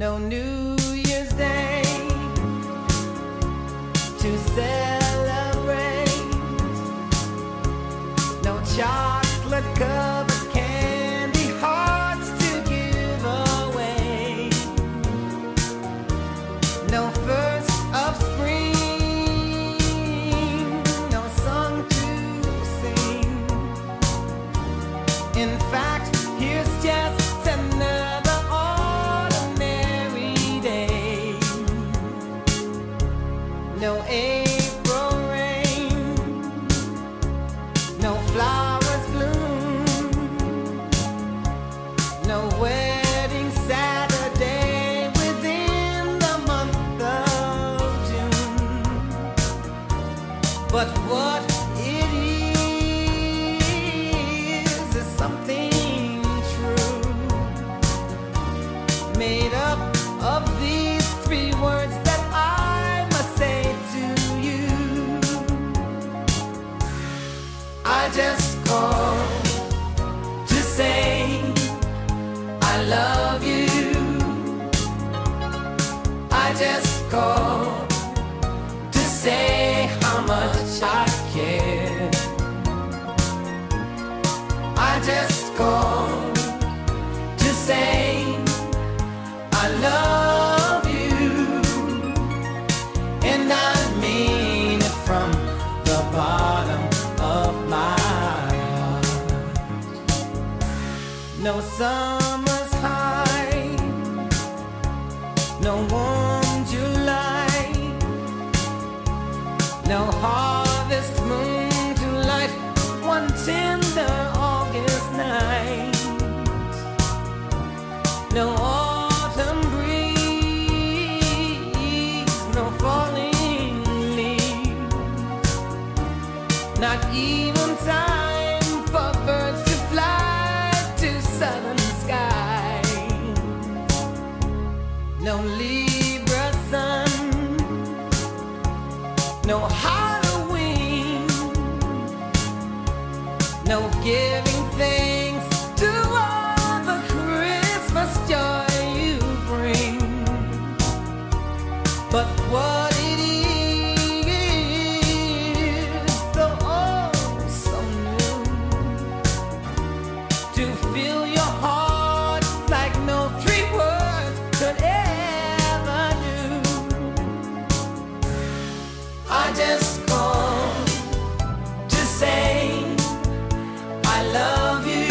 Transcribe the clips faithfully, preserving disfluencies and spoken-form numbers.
no New Year's Day to celebrate, no chocolate covered candy hearts to give away, no first of spring, no song to sing. In fact, here's just another ordinary day. No April rain, no flowers bloom, no wedding Saturday within the month of June. But what it is is something true, made up of these three words that I must say to you. I just called to say I love you. I just called to say how much I care. I just called to say I love you, and I mean it from the bottom of my heart. No summer's high, no warm July, no harvest moon to light one tender August night, no autumn breeze, no falling leaves, not even time for birds to fly to southern skies, no Libra sun, no Halloween, no giving thanks to all the Christmas joy you bring. But what it is, though oh so new, to fill your heart like no three words could ever do. I just called to say I love you.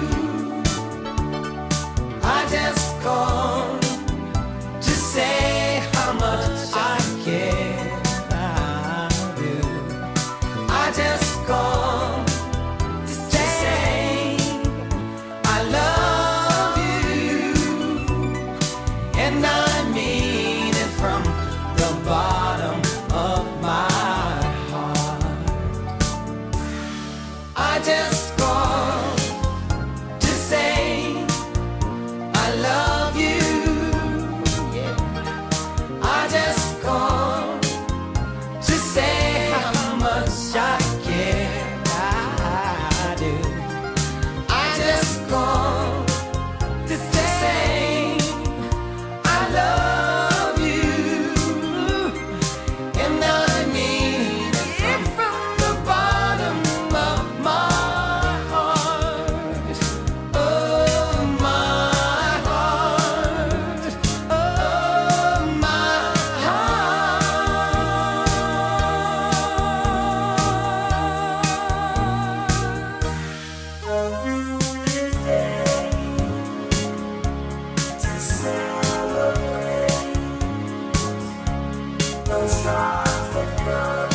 I just called to say how much I care. I do. I just called to say I love you, and I mean it from the bottom of my heart. I just called to say I love you. Yeah. I just called to say how much I care. I do. I just called to say I love you, and I mean it from the bottom of my heart. Oh, my heart. Oh, my heart.